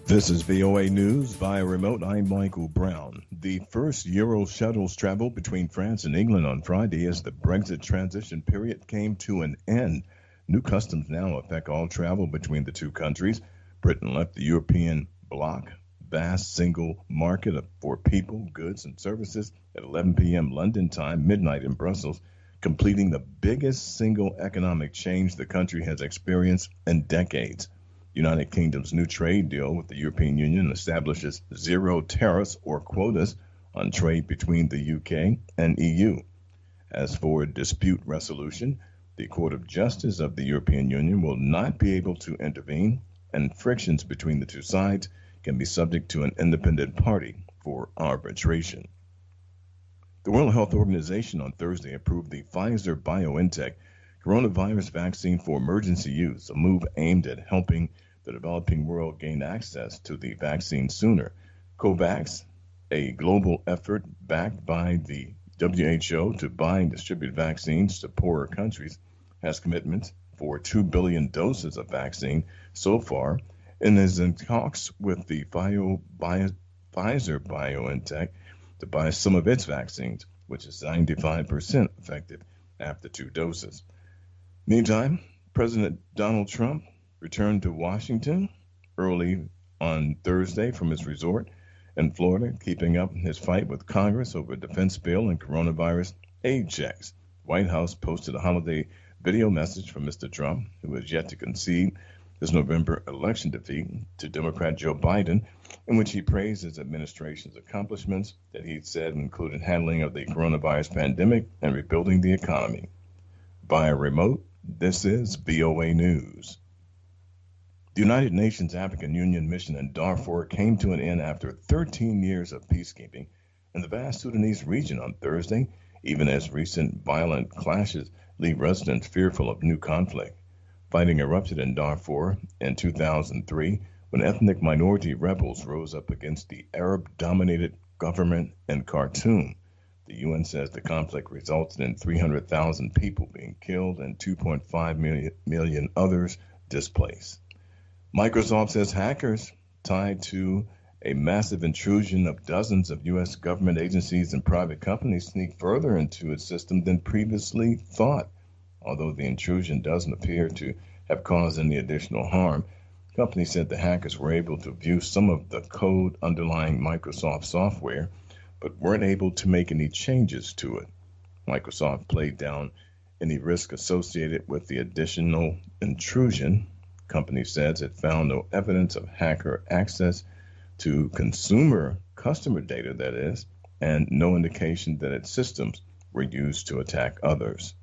This is VOA News via remote. I'm Michael Brown. The first Euro shuttles traveled between France and England on Friday as the Brexit transition period came to an end. New customs now affect all travel between the two countries. Britain left the European bloc, vast single market for people, goods, and services at 11 p.m. London time, midnight in Brussels, completing the biggest single economic change the country has experienced in decades. United Kingdom's new trade deal with the European Union establishes zero tariffs or quotas on trade between the UK and EU. As for dispute resolution, the Court of Justice of the European Union will not be able to intervene, and frictions between the two sides can be subject to an independent party for arbitration. The World Health Organization on Thursday approved the Pfizer-BioNTech coronavirus vaccine for emergency use, a move aimed at helping the developing world gain access to the vaccine sooner. COVAX, a global effort backed by the WHO to buy and distribute vaccines to poorer countries, has commitments for 2 billion doses of vaccine so far and is in talks with the Pfizer-BioNTech to buy some of its vaccines, which is 95% effective after 2 doses. Meantime, President Donald Trump returned to Washington early on Thursday from his resort in Florida, keeping up his fight with Congress over a defense bill and coronavirus aid checks. The White House posted a holiday video message from Mr. Trump, who has yet to concede his November election defeat to Democrat Joe Biden, in which he praised his administration's accomplishments that he said included handling of the coronavirus pandemic and rebuilding the economy. Via remote, this is VOA News. The United Nations African Union mission in Darfur came to an end after 13 years of peacekeeping in the vast Sudanese region on Thursday, even as recent violent clashes leave residents fearful of new conflict. Fighting erupted in Darfur in 2003 when ethnic minority rebels rose up against the Arab-dominated government in Khartoum. The UN says the conflict resulted in 300,000 people being killed and 2.5 million others displaced. Microsoft says hackers tied to a massive intrusion of dozens of U.S. government agencies and private companies sneak further into its system than previously thought. Although the intrusion doesn't appear to have caused any additional harm, the company said the hackers were able to view some of the code underlying Microsoft software, but weren't able to make any changes to it. Microsoft played down any risk associated with the additional intrusion. The company says it found no evidence of hacker access to customer data, that is, and no indication that its systems were used to attack others.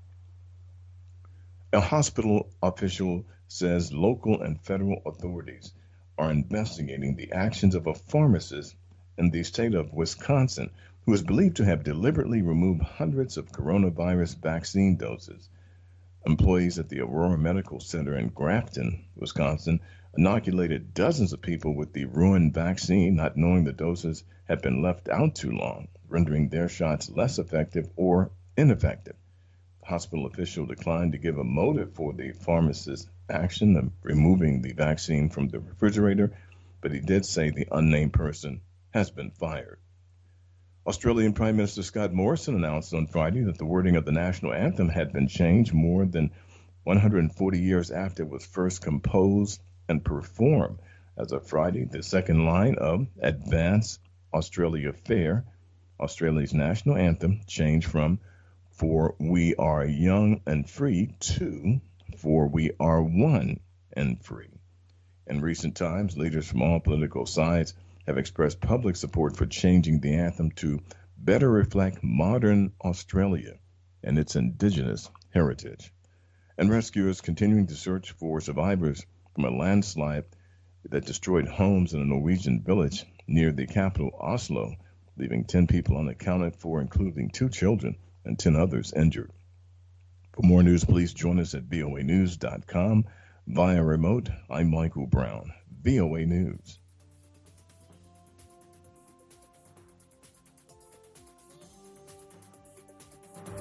A hospital official says local and federal authorities are investigating the actions of a pharmacist in the state of Wisconsin who is believed to have deliberately removed hundreds of coronavirus vaccine doses. Employees at the Aurora Medical Center in Grafton, Wisconsin, inoculated dozens of people with the ruined vaccine, not knowing the doses had been left out too long, rendering their shots less effective or ineffective. The hospital official declined to give a motive for the pharmacist's action of removing the vaccine from the refrigerator, but he did say the unnamed person has been fired. Australian Prime Minister Scott Morrison announced on Friday that the wording of the national anthem had been changed more than 140 years after it was first composed and performed. As of Friday, the second line of Advance Australia Fair, Australia's national anthem, changed from For We Are Young and Free to For We Are One and Free. In recent times, leaders from all political sides have expressed public support for changing the anthem to better reflect modern Australia and its indigenous heritage. And rescuers continuing to search for survivors from a landslide that destroyed homes in a Norwegian village near the capital Oslo, leaving 10 people unaccounted for, including 2 children, and 10 others injured. For more news, please join us at voanews.com. Via remote, I'm Michael Brown, VOA News.